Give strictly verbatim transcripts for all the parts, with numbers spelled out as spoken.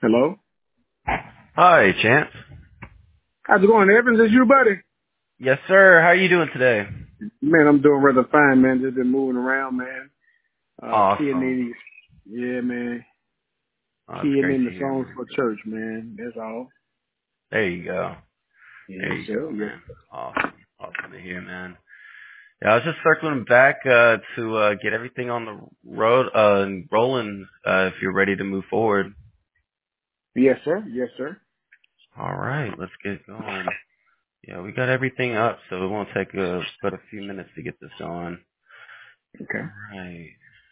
Hello? Hi, Chance. How's it going, Evans? Is you, buddy? Yes, sir. How are you doing today? Man, I'm doing rather fine, man. Just been moving around, man. Uh, keying Awesome. in, yeah, man. Oh, that's Keying great in to the hear, songs man. for church, man. That's all. There you go. There Yes, you sir. go, Yes. man. Awesome. Awesome to hear, man. Yeah, I was just circling back uh, to uh, get everything on the road uh, and rolling uh, if you're ready to move forward. Yes, sir. Yes, sir. All right, let's get going. Yeah, we got everything up, so it won't take uh, but a few minutes to get this on. Okay. All right.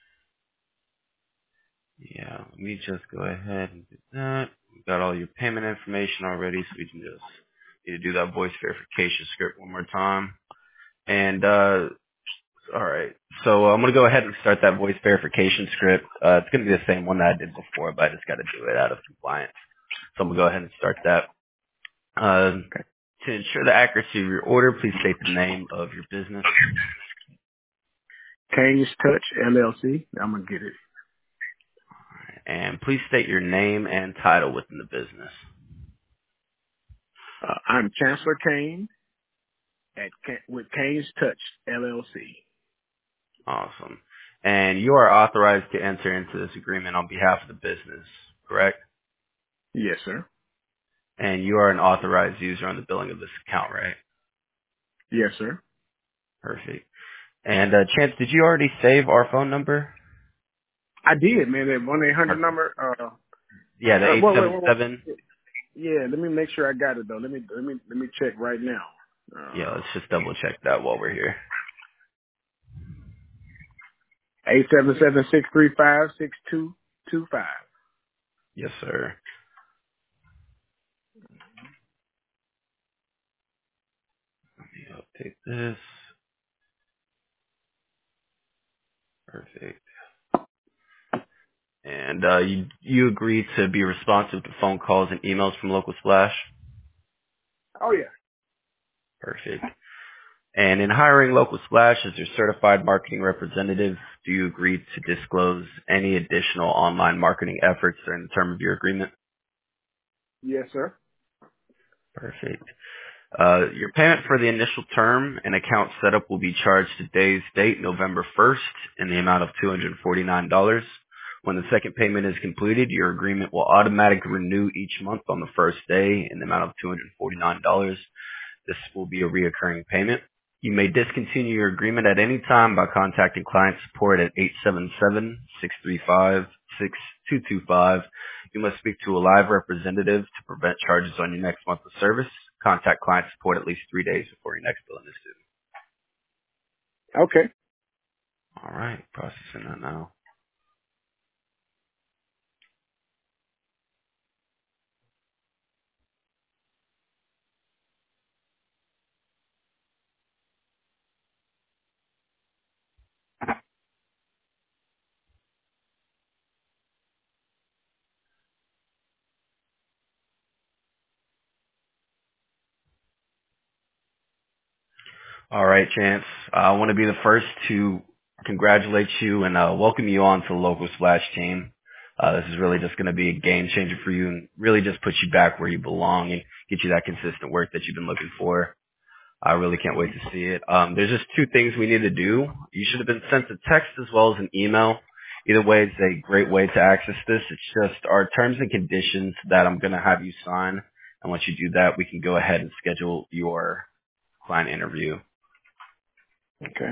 Yeah, let me just go ahead and do that. We got all your payment information already, so we can just need to do that voice verification script one more time. And uh all right, so I'm gonna go ahead and start that voice verification script. Uh, it's gonna be the same one that I did before, but I just got to do it out of compliance. So I'm gonna go ahead and start that. Uh, to ensure the accuracy of your order, please state the name of your business, Kane's Touch L L C. I'm gonna get it. and please state your name and title within the business. Uh, I'm Chancellor Kane at Ca- with Kane's Touch L L C. Awesome. And you are authorized to enter into this agreement on behalf of the business, correct? Yes, sir. And you are an authorized user on the billing of this account, right? Yes, sir. Perfect. And uh, Chance, did you already save our phone number? I did, man. That one eight hundred Perfect. number. Uh, Yeah, the uh, eight wait, wait, seven wait, seven. wait. Yeah, let me make sure I got it though. Let me let me let me check right now. Yeah, Uh, let's just double check that while we're here. Eight seven seven six three five six two two five. Yes, sir. Let me update this. Perfect. And uh, you you agree to be responsive to phone calls and emails from Local Splash? Oh yeah. Perfect. And in hiring Local Splash as your certified marketing representative, do you agree to disclose any additional online marketing efforts during the term of your agreement? Yes, sir. Perfect. Uh, your payment for the initial term and account setup will be charged today's date, November first, in the amount of two hundred forty-nine dollars. When the second payment is completed, your agreement will automatically renew each month on the first day in the amount of two hundred forty-nine dollars. This will be a reoccurring payment. You may discontinue your agreement at any time by contacting client support at eight seven seven, six three five, six two two five. You must speak to a live representative to prevent charges on your next month of service. Contact client support at least three days before your next billing is due. Okay. All right, processing that now. All right, Chance. Uh, I want to be the first to congratulate you and uh, welcome you on to the local Splash team. Uh, this is really just going to be a game changer for you and really just put you back where you belong and get you that consistent work that you've been looking for. I really can't wait to see it. Um, there's just two things we need to do. You should have been sent a text as well as an email. Either way, it's a great way to access this. It's just our terms and conditions that I'm going to have you sign. And once you do that, we can go ahead and schedule your client interview. Okay.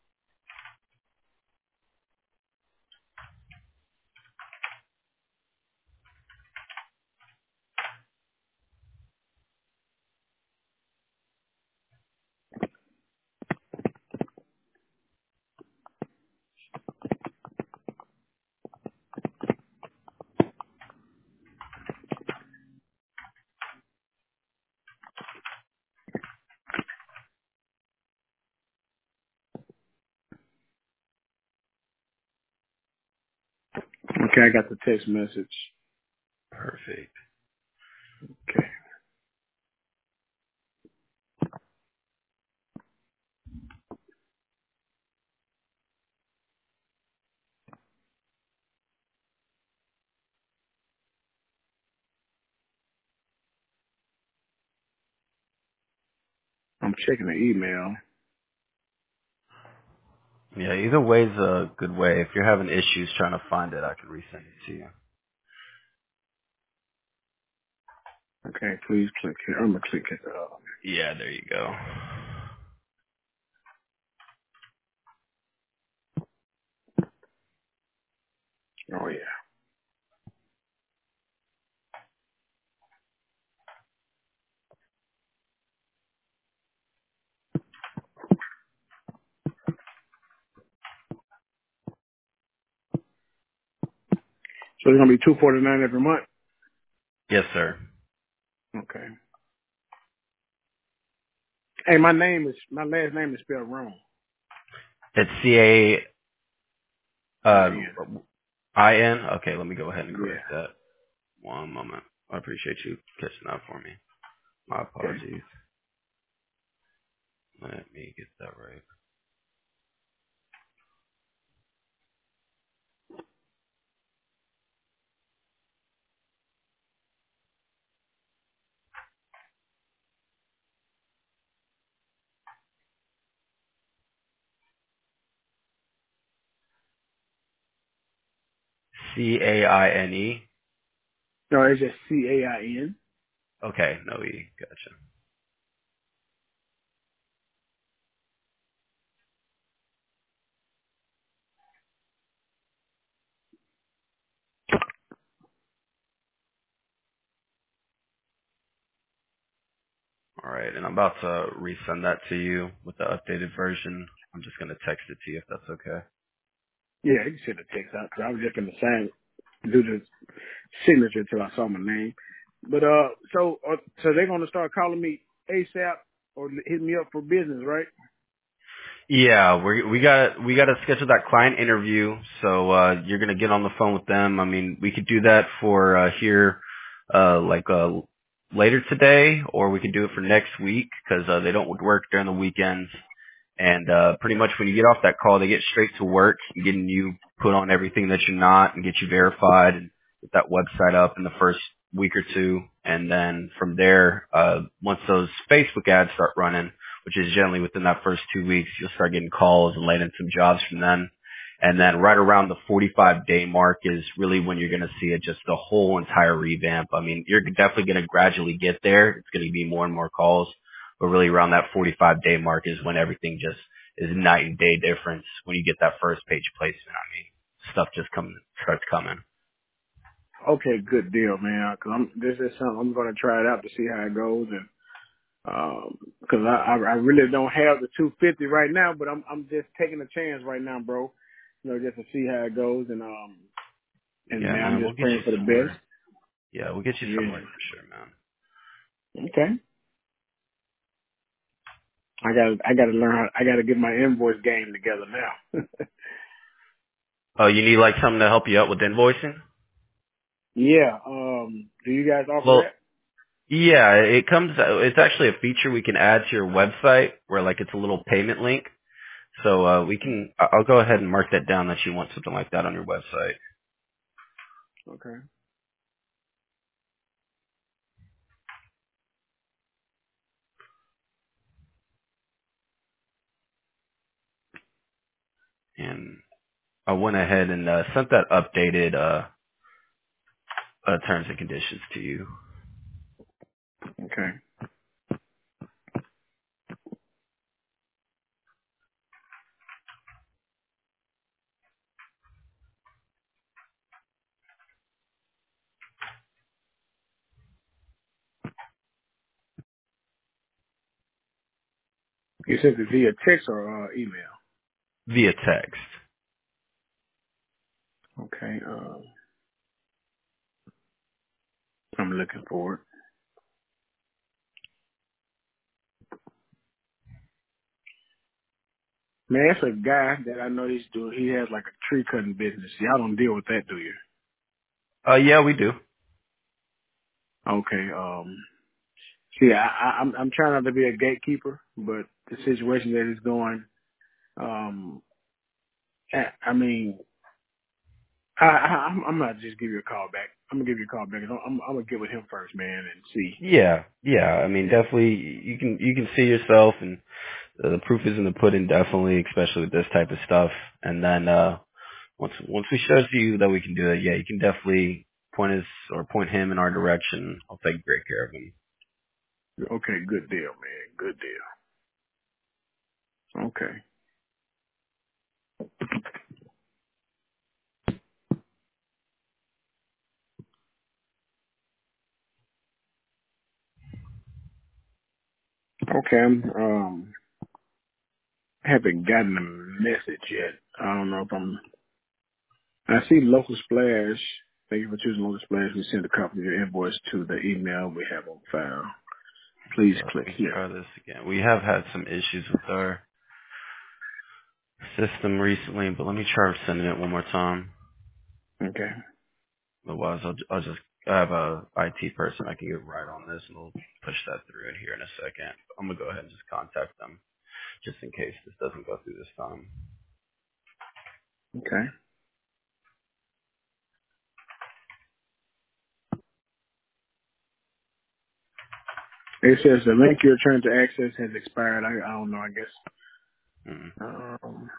Okay, I got the text message. Perfect. Okay. I'm checking the email. Yeah, either way's a good way. If you're having issues trying to find it, I can resend it to you. Okay, please click here. I'm gonna click it. Uh, Yeah, there you go. oh yeah. So it's gonna be two forty nine every month. Yes, sir. Okay. Hey, my name is my last name is spelled wrong. It's C A I uh, N. I N. Okay, let me go ahead and Yeah. correct that. One moment. I appreciate you catching that for me. My Okay. apologies. Let me get that right. C A I N E. No, it's just C A I N. Okay, no E. Gotcha. All right, and I'm about to resend that to you with the updated version. I'm just gonna text it to you if that's okay. Yeah, you can send the text out because I was just gonna sign do the signature till I saw my name. But uh, so uh, so they're gonna start calling me ASAP or hit me up for business, right? Yeah, we we got we got to schedule that client interview. So uh you're gonna get on the phone with them. I mean, we could do that for uh here, uh like uh later today, or we could do it for next week 'cause uh, they don't work during the weekends. And uh pretty much when you get off that call, they get straight to work, and getting you put on everything that you're not, and get you verified, and get that website up in the first week or two. And then from there, uh once those Facebook ads start running, which is generally within that first two weeks, you'll start getting calls and landing some jobs from them. And then right around the forty-five day mark is really when you're going to see it, just the whole entire revamp. I mean, you're definitely going to gradually get there. It's going to be more and more calls, but really around that forty-five day mark is when everything just is night and day difference. When you get that first page placement, I mean, stuff just comes, starts coming. Okay, good deal, man. Cause I'm this is something I'm gonna try it out to see how it goes, and um, cause I I I really don't have the two fifty right now, but I'm I'm just taking a chance right now, bro. You know, just to see how it goes, and um, and Yeah, man, I'm man, we'll just get praying you for the best. somewhere. Yeah, we'll get you somewhere Yeah. for sure, man. Okay. I got I got to learn how I got to get my invoice game together now. Oh, you need like something to help you out with invoicing? Yeah. Um. Do you guys offer Well, that? yeah, it comes. It's actually a feature we can add to your website where like it's a little payment link. So uh, we can. I- I'll go ahead and mark that down that you want something like that on your website. Okay. And I went ahead and uh, sent that updated uh, uh, terms and conditions to you. Okay. You sent it via text or uh, email? Via text. Okay. Um. I'm looking for it. Man, that's a guy that I know he's doing. He has like a tree cutting business. Y'all don't deal with that, do you? Uh, yeah, we do. Okay. Um. See, I, I, I'm I'm trying not to be a gatekeeper, but the situation that is going, um, I, I mean, I, I I'm, I'm gonna just give you a call back. I'm gonna give you a call back. I'm, I'm, I'm gonna get with him first, man, and see. Yeah, yeah. I mean, definitely, you can you can see yourself, and uh, the proof is in the pudding, definitely, especially with this type of stuff. And then uh once once we show you that we can do it, yeah, you can definitely point us or point him in our direction. I'll take great care of him. Okay, good deal, man. Good deal. Okay. Okay. I'm, um, haven't gotten a message yet. I don't know if I'm. I see Local Splash. Thank you for choosing Local Splash. We send a copy of your invoice to the email we have on file. Please So let click me here. try this again. We have had some issues with our system recently, but let me try sending it one more time. Okay. Otherwise, I'll, I'll just I have a I T person I can get right on this, and we'll push that through in here in a second. I'm gonna go ahead and just contact them just in case this doesn't go through this time. Okay. It says the link you're trying to access has expired. I, I don't know. I guess. Mm. Um,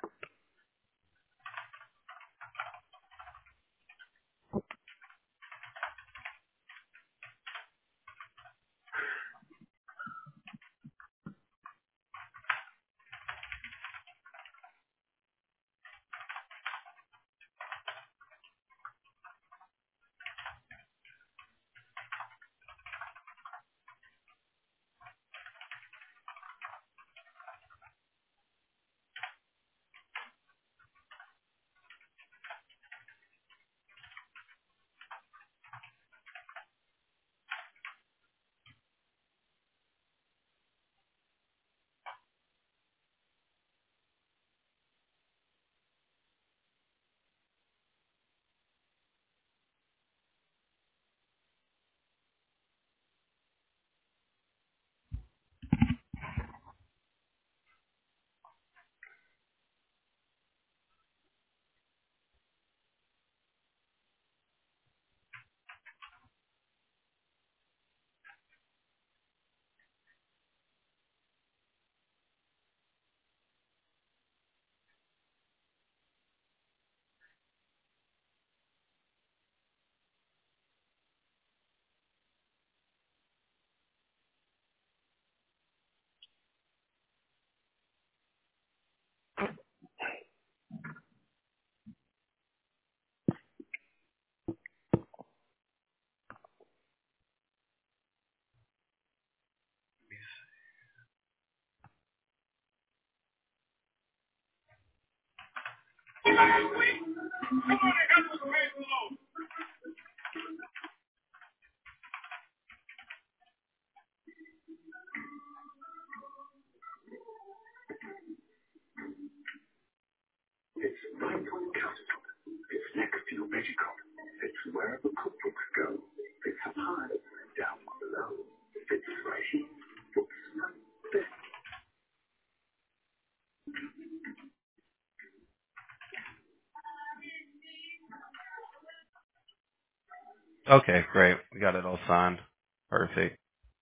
Okay, great. We got it all signed. Perfect.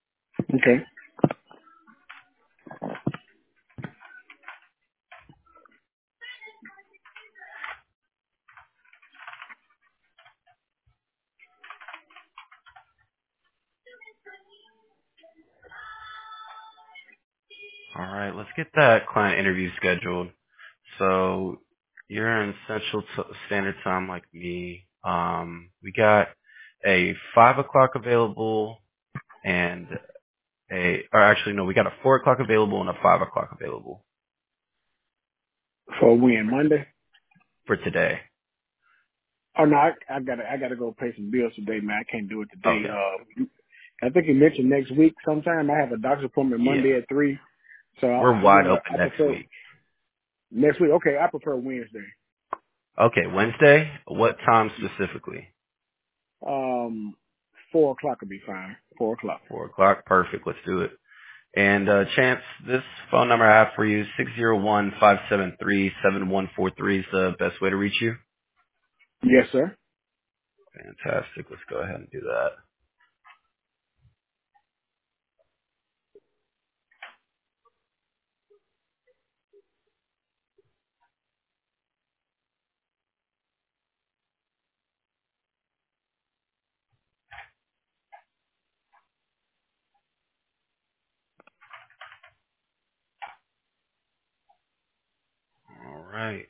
okay. All right, let's get that client interview scheduled. So you're in Central t- Standard Time like me. Um, we got a five o'clock available and a, or actually no, we got a four o'clock available and a five o'clock available For when Monday? for today. Oh no, I, I gotta I gotta go pay some bills today, man. I can't do it today. Okay. Uh, I think you mentioned next week sometime. I have a doctor's appointment Monday Yeah. at three, so I, We're I'm wide gonna open I next prefer week. next week. Okay, I prefer Wednesday. Okay, Wednesday? What time specifically? Um, four o'clock would be fine. Four o'clock. Four o'clock? Perfect. Let's do it. And uh, Chance, this phone number I have for you, six zero one five seven three seven one four three is the best way to reach you. Yes, sir. Fantastic. Let's go ahead and do that. All right.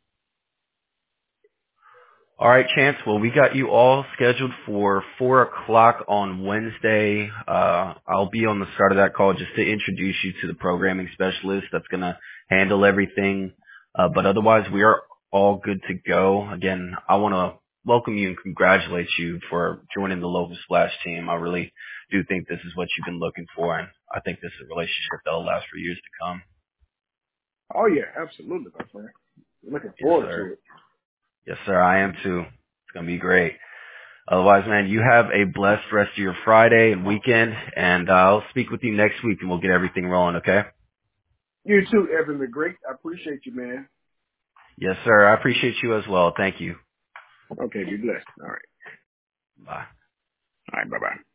All right, Chance. Well, we got you all scheduled for four o'clock on Wednesday. Uh, I'll be on the start of that call just to introduce you to the programming specialist that's going to handle everything. Uh, but otherwise, we are all good to go. Again, I want to welcome you and congratulate you for joining the Local Splash team. I really do think this is what you've been looking for, and I think this is a relationship that will last for years to come. Oh yeah, absolutely, my friend. Looking Yes, forward sir. to it. Yes, sir. I am too. It's going to be great. Otherwise, man, you have a blessed rest of your Friday and weekend, and uh, I'll speak with you next week, and we'll get everything rolling, okay? You too, Evan the Great. I appreciate you, man. Yes, sir. I appreciate you as well. Thank you. Okay, be blessed. All right. Bye. All right, bye bye.